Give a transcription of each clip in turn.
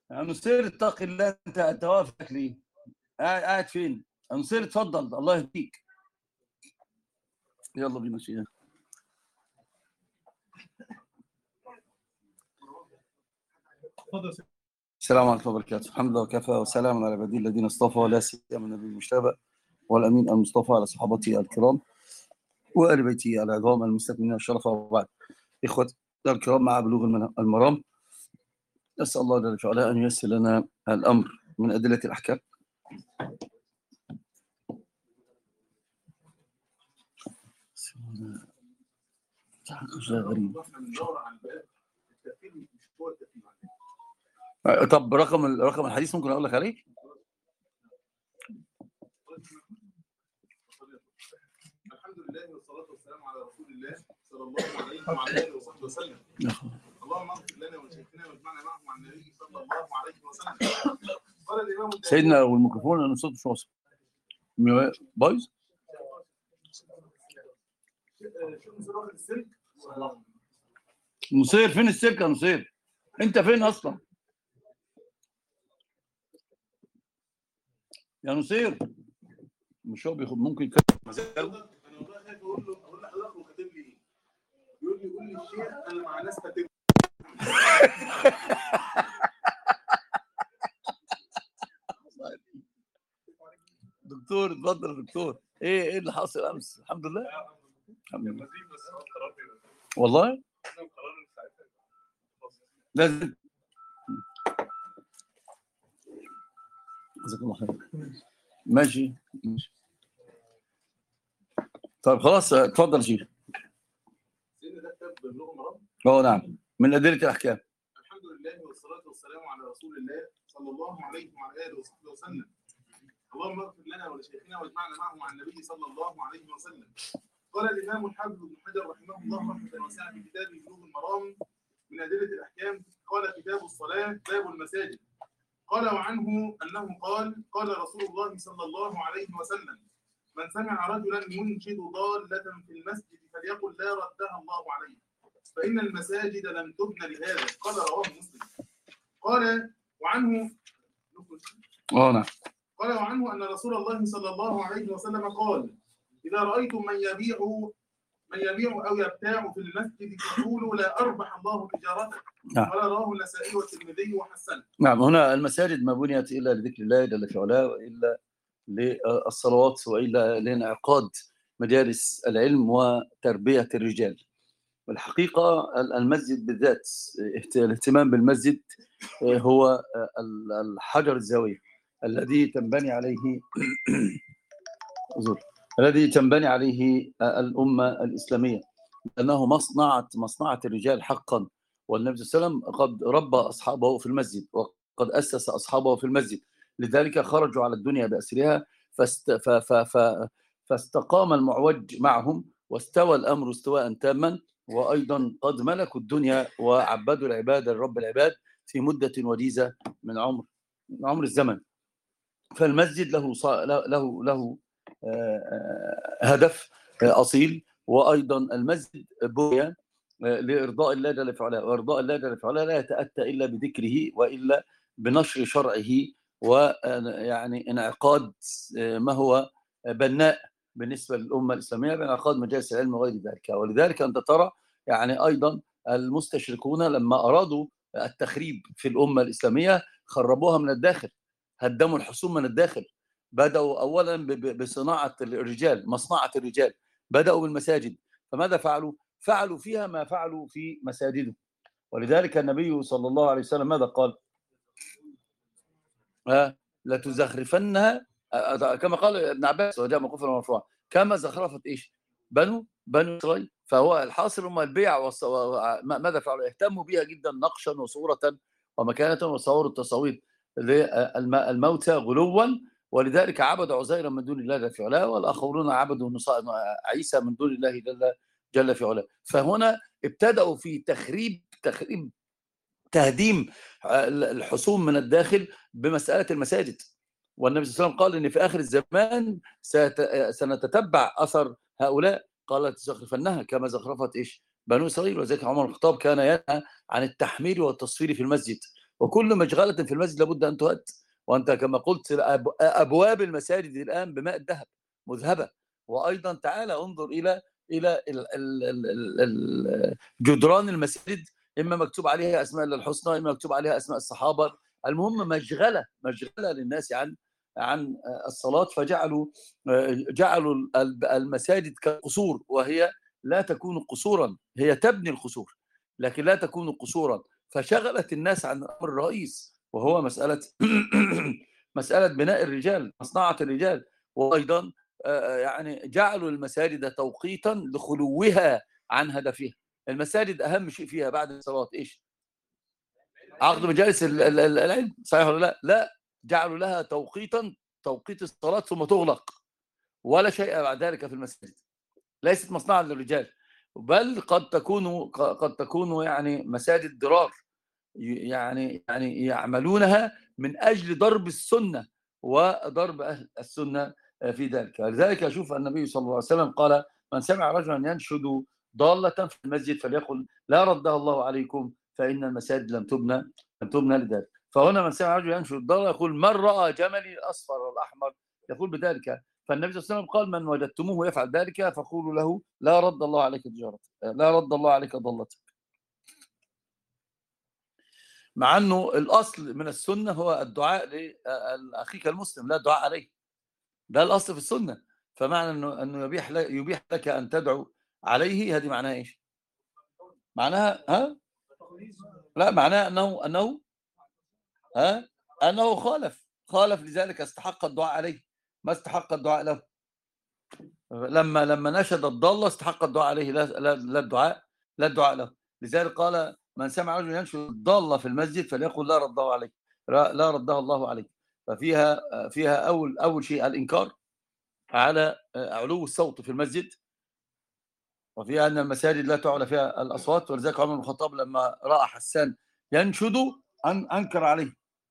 نصير اتق الله، انت واقف ليه؟ قاعد فين؟ نصير اتفضل، الله يهديك. يلا بينا شيخ. السلام عليكم وبركاته. الحمد لله وكفى وسلام على عباده الذين اصطفى، ولا سيما النبي المجتبى والامين المصطفى على صحابته الكرام وآل بيته العظام المستكملين الشرف. وبعد، إخوة الكرام، مع بلوغ المرام، نسأل الله جل وعلا أن ييسر لنا الأمر من أدلة الأحكام. غريب. طب رقم الحديث ممكن أقول لك عليه؟ الحمد لله والصلاة والسلام على رسول الله صلى الله عليه وعلى آله وصحبه وسلم. اللهم اغفر لنا ولشيخنا واجمعنا معهم عن النبي صلى الله عليه وسلم. قال الإمام سيدنا، والميكروفون أنا صوته مش واصل. بايظ؟ نصير فين السلك يا نصير؟ أنت فين أصلا؟ يا نصير مش هو بياخد ممكن يكتب مزاجه؟ انا والله خايف اقول لحضرتك هو كاتب لي ايه؟ يقول لي الشيخ انا مع ناس كاتب دكتور. اتفضل يا دكتور. ايه اللي حاصل امس؟ الحمد لله. الحمد لله. والله لازم. جزاك الله خير. ماشي. طيب خلاص، اتفضل يا شيخ. سيدنا ده كتاب بلوغ المرام. نعم، من أدلة الأحكام. الحمد لله والصلاة والسلام على رسول الله صلى الله عليه وعلى آله وصحبه وسلم. اللهم اغفر لنا ولشيخنا واجمعنا معهم عن النبي صلى الله عليه وسلم. قال الإمام الحافظ ابن حجر رحمه الله رحمة واسعة في كتابه بلوغ المرام من أدلة الأحكام، قال كتاب الصلاة باب المساجد. قال وعنه أنه قال رسول الله صلى الله عليه وسلم: من سمع رجلا ينشد ضالة في المسجد فليقل لا ردها الله عليه، فإن المساجد لم تبن لهذا. قال رواه مسلم. قال وعنه نعم. قال وعنه أن رسول الله صلى الله عليه وسلم قال: إذا رأيتم من يبيع أو يبتاع في المسجد فقولوا لا أربح الله تجارته. قال رواه النسائي والترمذي وحسنه. نعم، هنا المساجد ما بنيت إلا لذكر الله جل في علاه، وإلا للصلوات، وإلا لانعقاد مجالس العلم وتربية الرجال. والحقيقة المسجد بالذات، الاهتمام بالمسجد هو الحجر الزاوية الذي تنبني عليه الأمة الإسلامية، لأنه مصنعة الرجال حقا. والنبي صلى الله عليه وسلم قد ربى أصحابه في المسجد، وقد أسس أصحابه في المسجد، لذلك خرجوا على الدنيا بأسرها، فاستقام المعوج معهم، واستوى الأمر استواء تاما، وأيضا قد ملكوا الدنيا وعبدوا العباد لرب العباد في مدة وجيزة من عمر الزمن. فالمسجد له هدف أصيل، وأيضا المسجد بني لإرضاء الله جل في علاه، وإرضاء الله جل في علاه لا يتأتى إلا بذكره، وإلا بنشر شرعه، ويعني انعقاد ما هو بناء بالنسبة للأمة الإسلامية بانعقاد مجالس العلم وغير ذلك. ولذلك أنت ترى يعني أيضا المستشركون لما أرادوا التخريب في الأمة الإسلامية خربوها من الداخل، هدموا الحصون من الداخل. بدأوا أولا بصناعة الرجال، مصنعة الرجال، بدأوا بالمساجد. فماذا فعلوا؟ فعلوا فيها ما فعلوا في مساجدهم. ولذلك النبي صلى الله عليه وسلم ماذا قال؟ لتزخرفنها، كما قال ابن عباس وجاء موقوفا مرفوعا، كما زخرفت ايش؟ بنو اسرائيل. فهو الحاصل هم البيع ماذا فعلوا؟ اهتموا بها جدا، نقشا وصورة ومكانة، وصوروا التصاوير للموتى غلوا. ولذلك عبدوا عزيرا من دون الله جل في علاه، والاخرون عبدوا عيسى من دون الله جل في علاه. فهنا ابتدأوا في تهديم الحصون من الداخل بمسألة المساجد. والنبي صلى الله عليه وسلم قال إن في آخر الزمان سنتتبع أثر هؤلاء، قالت زخرفنها كما زخرفت إيش؟ بنو إسرائيل. وذلك عمر الخطاب كان ينهى عن التحمير والتصفير في المسجد، وكل مشغلة في المسجد لابد أن تؤد. وأنت كما قلت أبواب المساجد الآن بماء الذهب مذهبة. وأيضا تعالى انظر إلى جدران المساجد، إما مكتوب عليها أسماء الله الحسنى، إما مكتوب عليها أسماء الصحابة. المهم مشغلة للناس عن الصلاة، جعلوا المساجد كقصور، وهي لا تكون قصورا، هي تبني القصور لكن لا تكون قصورا. فشغلت الناس عن الأمر الرئيس، وهو مسألة بناء الرجال، مصنعة الرجال. وأيضا يعني جعلوا المساجد توقيتا لخلوها عن هدفها. المساجد أهم شيء فيها بعد الصلاة إيش؟ عقد مجالس العلم، صحيح ولا لا؟ لا، جعلوا لها توقيتا، توقيت الصلاة ثم تغلق، ولا شيء بعد ذلك في المساجد. ليست مصنعا للرجال، بل قد تكون يعني مساجد ضرار، يعني يعملونها من أجل ضرب السنة وضرب أهل السنة في ذلك. لذلك أشوف النبي صلى الله عليه وسلم قال: من سمع رجلا ينشد ضالة في المسجد فليقل لا ردها الله عليكم فإن المساجد لم تبنى لذلك. فهنا من سمع رجلا ينشد ضالة يقول: من رأى جملي الأصفر والأحمر يقول بذلك. فالنبي صلى الله عليه وسلم قال: من وجدتموه يفعل ذلك فقولوا له لا رد الله عليك تجارتك، لا رد الله عليك ضلتك. مع أنه الأصل من السنة هو الدعاء لأخيك المسلم، لا الدعاء عليه، ده الأصل في السنة. فمعنى أنه يبيح لك أن تدعو عليه، هذه معناها إيش؟ معناها لا، معناها أنه خالف لذلك استحق الدعاء عليه، ما استحق الدعاء له. لما نشد الضالة استحق الدعاء عليه، لا الدعاء له. لذلك قال: من سمع رجل ينشد الضالة في المسجد فليقل لا رده عليك، لا ردها الله عليك. فيها أول شيء الإنكار على علو الصوت في المسجد، وفيها أن المساجد لا تعلى فيها الأصوات. ولذلك عمر بن الخطاب لما رأى حسان ينشد أنكر عليه،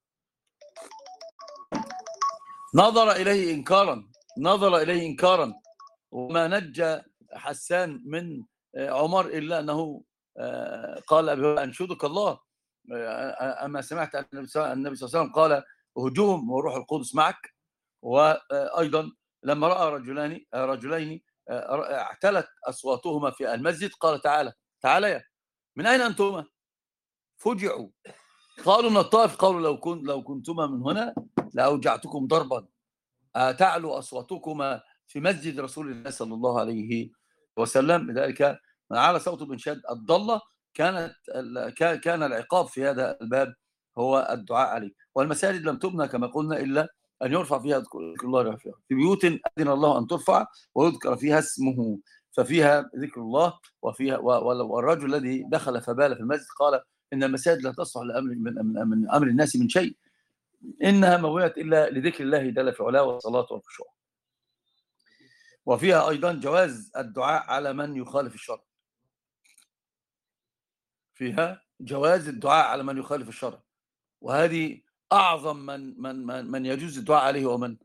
نظر إليه إنكارا. وما نجى حسان من عمر إلا أنه قال: أنشدك الله. أما سمعت أن النبي صلى الله عليه وسلم قال: هجوم وروح القدس معك. وأيضا لما رأى رجلين اعتلت أصواتهما في المسجد قال: تعالى من أين أنتما؟ فجعوا، قالوا من الطائف، قالوا لو كنتما من هنا لأوجعتكم ضربا، تعلو أصواتكما في مسجد رسول الله صلى الله عليه وسلم. لذلك من على صوت بنشاد الضالة كان العقاب في هذا الباب هو الدعاء عليه. والمساجد لم تبنى كما قلنا إلا أن يرفع فيها ذكر الله فيها، في بيوت أذن الله أن ترفع ويذكر فيها اسمه، ففيها ذكر الله. وفيها والرجل الذي دخل فبال في المسجد قال: إن المساجد لا تصلح من أمر الناس من شيء، إنها مويت إلا لذكر الله جل في علاه والصلاة والخشوع. وفيها أيضا جواز الدعاء على من يخالف الشرع، فيها جواز الدعاء على من يخالف الشرع، وهذه أعظم من يجوز الدعاء عليه ومن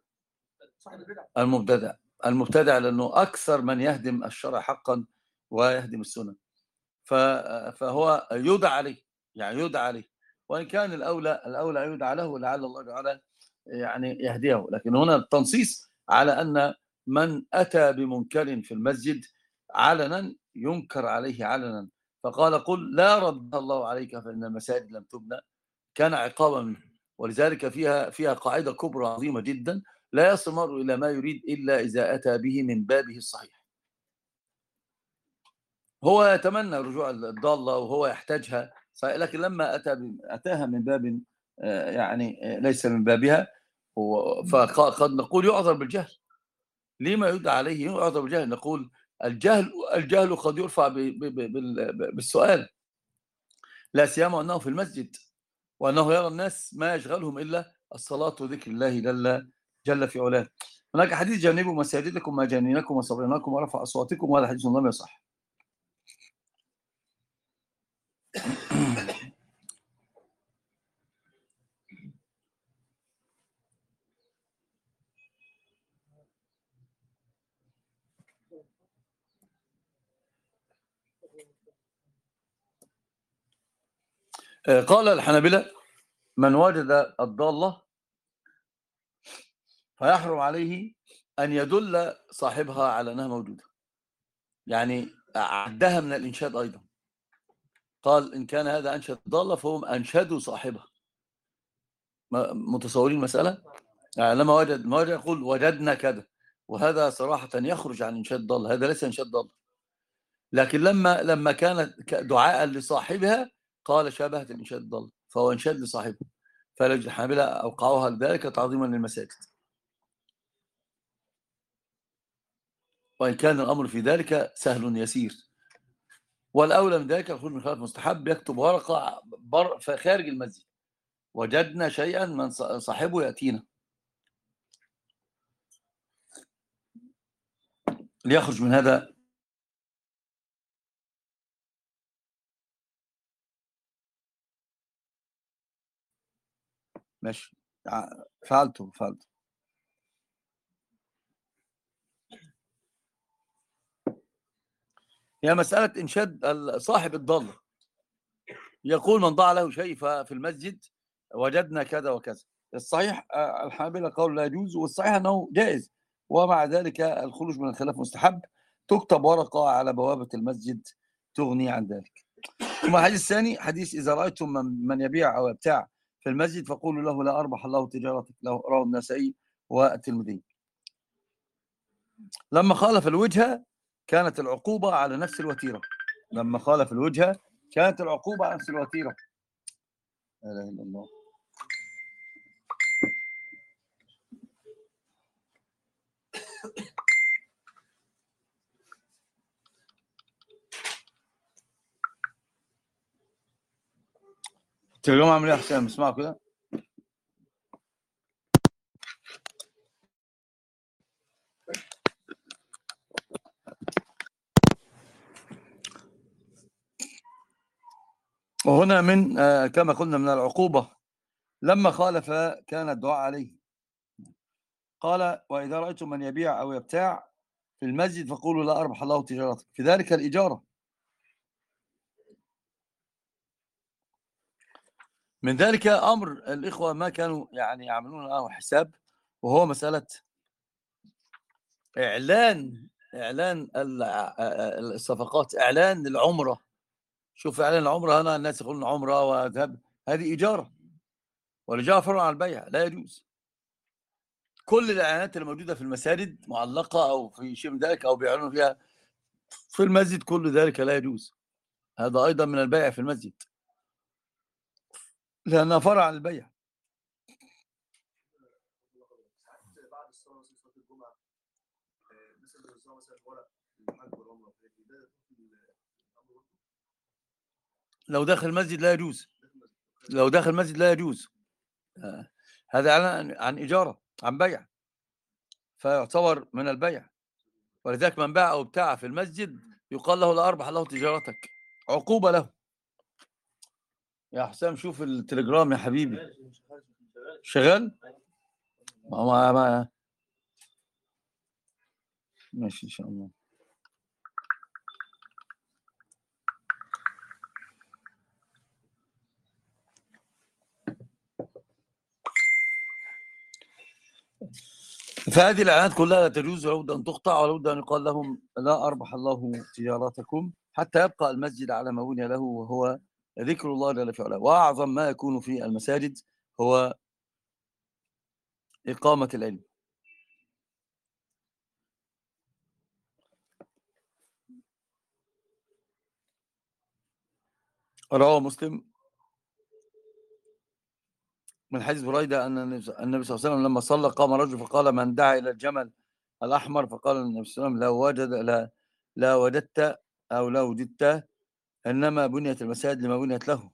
المبتدع، لأنه أكثر من يهدم الشرع حقا ويهدم السنة. فهو يدعى عليه، وإن كان الأولى يدعى له لعل الله تعالى يعني يهديه. لكن هنا التنصيص على أن من أتى بمنكر في المسجد علنا ينكر عليه علنا. فقال: قل لا رد الله عليك فإن المساجد لم تبنى، كان عقابا منه. ولذلك فيها قاعدة كبرى عظيمة جدا: لا يصل المرء إلى ما يريد إلا إذا أتى به من بابه الصحيح. هو يتمنى رجوع الضالة وهو يحتاجها، لكن لما أتاها من باب يعني ليس من بابها، فقد نقول يعذر بالجهل. لما يدعى عليه يعذر بالجهل؟ نقول الجهل قد يرفع بالسؤال، لا سيما أنه في المسجد، وأنه يرى الناس ما يشغلهم إلا الصلاة وذكر الله جل في علاه. هناك حديث: جنبوا مساجدكم ما جنينكم وصبرناكم ورفع أصواتكم، وهذا حديث لم يصح. قال الحنابلة: من وجد الضالة فيحرم عليه أن يدل صاحبها على أنها موجودة، يعني عدها من الإنشاد أيضا. قال إن كان هذا أنشد ضالة فهم أنشدوا صاحبها. متصورين المسألة؟ يعني لما وجد يقول وجدنا كذا، وهذا صراحة يخرج عن إنشاد ضالة، هذا ليس إنشاد ضالة. لكن لما كانت دعاء لصاحبها قال شابهت الإنشاد ضالة، فهو إنشاد لصاحبه. فالحنابلة أوقعوها لذلك تعظيما للمساجد، وإن كان الأمر في ذلك سهل يسير. والأولى من ذلك الخروج من خلاف مستحب، يكتب ورقة خارج المسجد وجدنا شيئا من صاحبه يأتينا ليخرج من هذا. ماشي، فعلته. هي مسألة إنشاد صاحب الضالة، يقول من ضاع له شيء في المسجد وجدنا كذا وكذا. الصحيح الحنابلة قول لا يجوز، والصحيح أنه جائز، ومع ذلك الخروج من الخلاف مستحب. تكتب ورقة على بوابة المسجد تغني عن ذلك. ثم الحديث الثاني حديث إذا رأيتم من يبيع أو يبتاع في المسجد فقولوا له لا أربح الله تجارتك، رواه النسائي والترمذي. لما خالف الوجهة كانت العقوبة على نفس الوتيرة. لما خالف الوجهة كانت العقوبة على نفس الوتيرة. لا إله إلا الله. التليجرام عامل ايه يا حسام؟ اسمعوا كده. وهنا من كما قلنا من العقوبة لما خالف كان الدعاء عليه. قال وإذا رأيتم من يبيع أو يبتاع في المسجد فقولوا لا أربح الله تجارتك، في ذلك الإجارة. من ذلك أمر الإخوة ما كانوا يعني يعملون له حساب، وهو مسألة إعلان الصفقات، إعلان العمرة. شوف إعلان العمرة هنا الناس يقولون عمرة وذهب، هذه إجارة، والإجارة فرع عن البيع، لا يجوز. كل الإعلانات الموجودة في المساجد معلقة أو في شيء من ذلك أو بيعلنوا فيها في المسجد، كل ذلك لا يجوز. هذا أيضا من البيع في المسجد لأنها فرع عن البيع. لو داخل المسجد لا يجوز، لو داخل المسجد لا يجوز. هذا عن إجارة، عن بيع، فيعتبر من البيع. ولذلك من باع أو ابتاع في المسجد يقال له لا أربح الله تجارتك، عقوبة له. يا حسام شوف التليجرام يا حبيبي. شغال؟ ما ماشي إن شاء الله. فهذه الإعلانات كلها لا تجوز، ولابد أن تقطع، ولابد أن يقال لهم لا أربح الله تجارتكم، حتى يبقى المسجد على ما بني له، وهو ذكر الله جل في علاه. وأعظم ما يكون في المساجد هو إقامة العلم. رواه مسلم من حديث بريدة أن النبي صلى الله عليه وسلم لما صلى قام رجل فقال من دعا إلى الجمل الأحمر، فقال النبي صلى الله عليه وسلم لا وجدت أو لا وجدت، إنما بنيت المساجد لما بنيت له.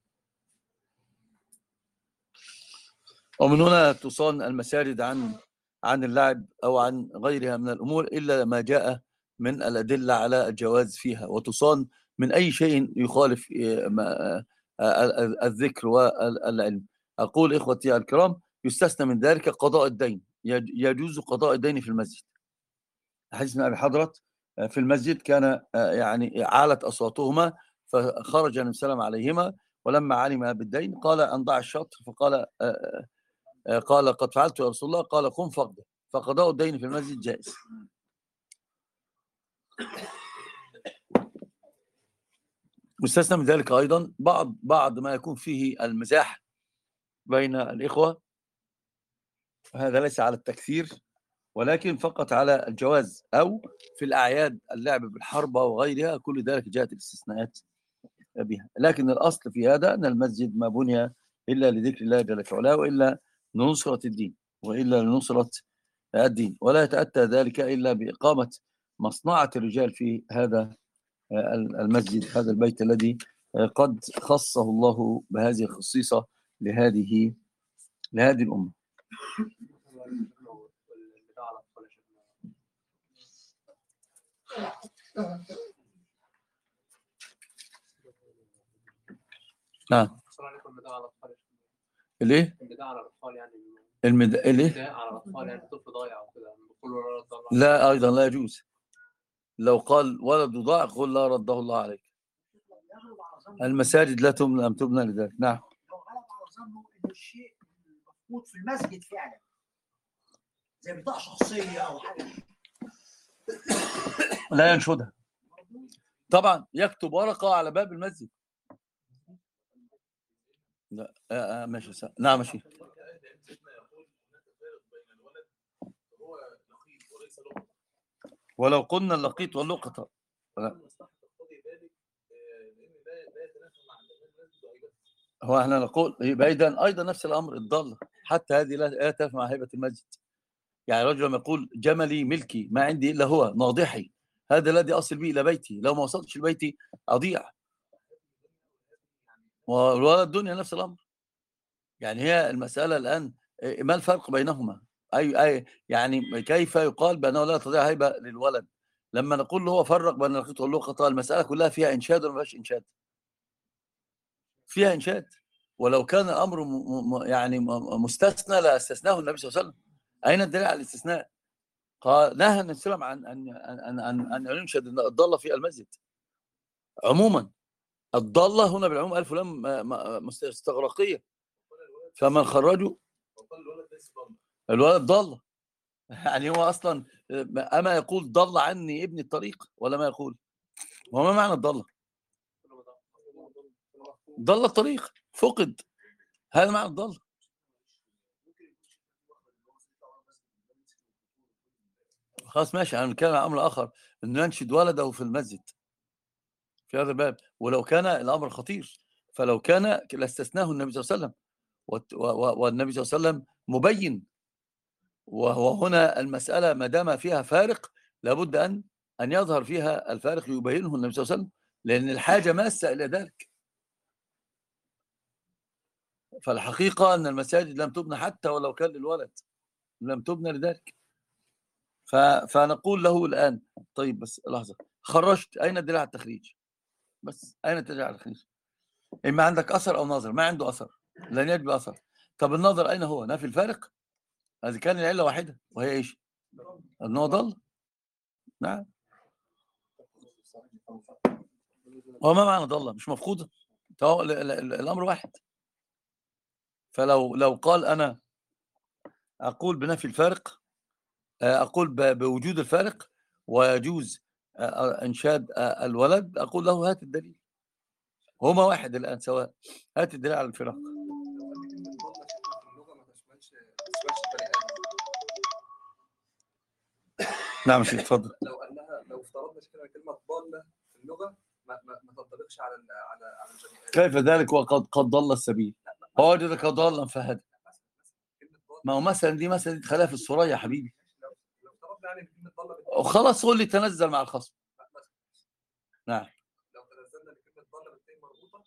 ومن هنا تصان المساجد عن عن اللعب أو عن غيرها من الأمور إلا ما جاء من الأدلة على الجواز فيها، وتصان من أي شيء يخالف الذكر والعلم. أقول إخوتي الكرام يستثنى من ذلك قضاء الدين، يجوز قضاء الدين في المسجد. حديث ابن أبي حضرة في المسجد كان يعني عالت أصواتهما، فخرج النبي صلى الله عليه وسلم عليهما، ولما علم بالدين قال أن ضع الشطر، فقال قال قد فعلت يا رسول الله، قال قم فقده، فقضاء الدين في المسجد جائز. مستثنى من ذلك أيضا بعض ما يكون فيه المزاح بين الإخوة، هذا ليس على التكثير ولكن فقط على الجواز، أو في الأعياد اللعب بالحربة وغيرها، كل ذلك جاءت الاستثناءات بها. لكن الأصل في هذا أن المسجد ما بني إلا لذكر الله جل وعلا، وإلا لنصرة الدين، وإلا لنصرة الدين، ولا يتأتى ذلك إلا بإقامة مصنعة الرجال في هذا المسجد، هذا البيت الذي قد خصه الله بهذه الخصيصة لهذه الأمة. نعم. ليه؟ ليه؟ لا، أيضا لا يجوز. لو قال ولد ضاع قل لا رده الله عليك. المساجد لا تبنى لم تبنى لذلك. نعم. لو غلب على ظنه ان الشيء المفقود في المسجد فعلا زي بطاقه شخصيه او حاجه، لا ينشدها طبعا، يكتب ورقه على باب المسجد. لا ماشي. نعم ماشي. ولو قلنا اللقيط واللقطة هو احنا نقول يبقى ايضا نفس الامر الضاله، حتى هذه لا تنفع مع هيبه المسجد. يعني رجل لما يقول جملي ملكي ما عندي الا هو ناضحي، هذا الذي اصل به الى بيتي، لو ما وصلتش لبيتي اضيع. والولد الدنيا نفس الامر. يعني هي المساله الان ما الفرق بينهما؟ اي يعني كيف يقال بانه لا تضيع هيبه للولد لما نقول له هو فرق بين اللقيط واللقطه؟ المساله كلها فيها انشاد ولا ما فيهاش انشاد؟ فيها انشاد. ولو كان الامر يعني مستثنى لاستثناه النبي صلى الله عليه وسلم. اين الدليل على الاستثناء؟ قال نهى النبي صلى الله عليه وسلم عن ان ينشد الضاله في المسجد عموما. الضاله هنا بالعموم الف لام استغراقيه، فمن خرجوا الولد ضاله. يعني هو اصلا اما يقول ضل عني ابن الطريق ولا ما يقول؟ وما معنى الضاله؟ ضل الطريق، فقد، هذا معنى الضاله. خلاص ماشي، انا بنتكلم عن امر اخر، انه ينشد ولده في المسجد في هذا الباب. ولو كان الامر خطير، فلو كان لاستثناه النبي صلى الله عليه وسلم، والنبي صلى الله عليه وسلم مبين. وهو هنا المساله ما دام فيها فارق لابد ان يظهر فيها الفارق، يبينه النبي صلى الله عليه وسلم، لان الحاجه ماسه الى ذلك. فالحقيقه ان المساجد لم تبنى حتى ولو كان للولد، لم تبنى لذلك. فنقول له الان طيب بس لحظه، خرجت، اين الدليل على التخريج؟ بس اين الدليل على التخريج؟ اما عندك اثر او نظر. ما عنده اثر لن يجب اثر. طب النظر اين هو؟ نفي الفارق. اذا كان العله واحده وهي ايش؟ ان هو ضل. نعم. هو ما معنى ضل؟ مش مفقوده. الامر واحد. فلو قال انا اقول بنفي الفارق، اقول بوجود الفارق ويجوز انشاد الولد، اقول له هات الدليل. هما واحد الان سواء، هات الدليل على الفراق. نعم شيخ اتفضل. لو افترضنا كده كلمه ضاله في اللغه ما تنطبقش على الجميع. كيف ذلك وقد ضل السبيل؟ هو وجدك ضالا فهدى. ما هو مثلا دي خلاها في السورة يا حبيبي. لو افترضنا يعني كلمه ضاله خلاص قول لي تنزل مع الخصم. نعم. لو تنزلنا بكلمه ضاله بالتين مربوطه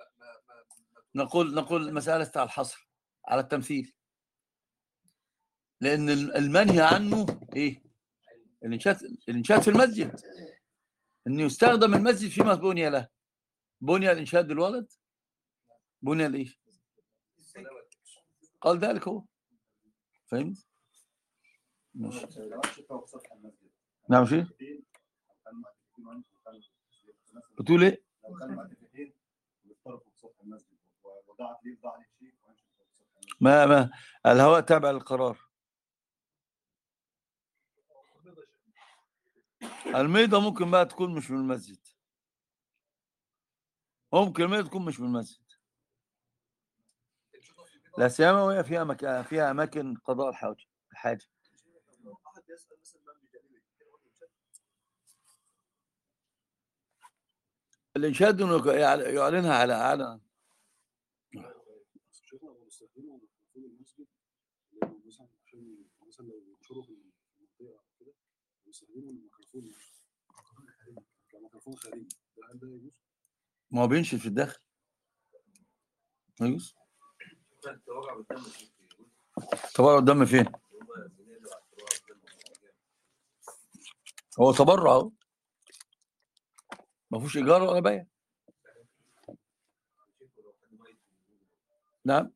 نقول مسألة على الحصر على التمثيل. لأن المنهي عنه إيه؟ الإنشاد في المسجد، أن يستخدم المسجد فيما بني له. بني الإنشاد للولد، بني الإيه؟ قال ذلك هو. فهمت؟ ماشي. نعم شيء؟ بتقول إيه؟ ما الهواء تابع للقرار. الميضة ممكن بقى تكون مش من المسجد، ممكن الميضة تكون مش من المسجد، لا سيما وهي فيها أماكن قضاء الحاجة. الإنشاد إنه يعلنها على مثلا لو ينشروا في المنطقه كده ويستخدموا الميكروفون كميكروفون خارجي، هل ده يجوز؟ ما هو بينشر في الداخل، ما يجوز. تبرع الدم فين؟ هو تبرع اهو، ما فيهوش ايجار ولا بيع. نعم،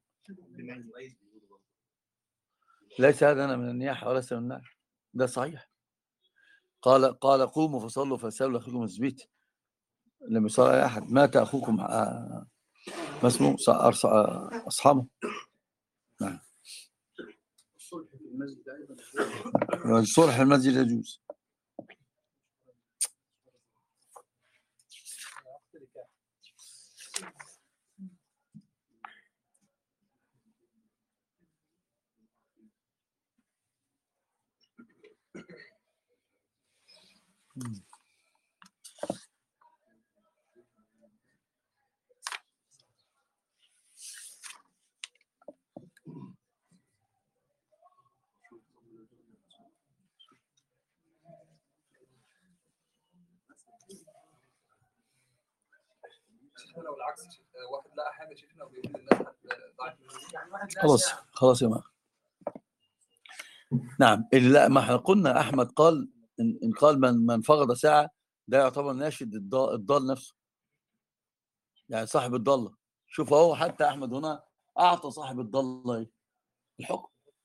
ليس هذا انا من النياحه وليس من النار، ده صحيح. قال قوموا فصلوا فسألوا اخيكم الزبيت، لم يصلي احد مات اخوكم ما اسمه اصحابه. نعم، الصلح في المسجد يجوز. لو العكس واحد لقى حاجه شفنا وبيقول للناس خلاص يا مان. نعم، لا ما احنا قلنا احمد قال ان قال من فقد ساعه ده يعتبر ناشد الضال نفسه، يعني صاحب الضاله. شوف اهو حتى احمد هنا اعطى صاحب الضاله الحكم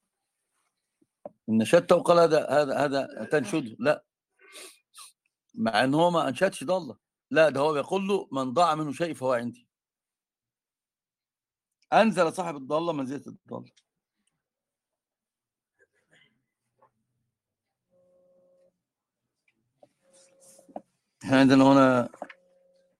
ان نشدته وقال هذا تنشده، لا مع ان هو ما انشدش ضاله، لا ده هو بيقول له من ضاع منه شيء فهو عندي، انزل صاحب الضاله منزله الضاله. عندنا هنا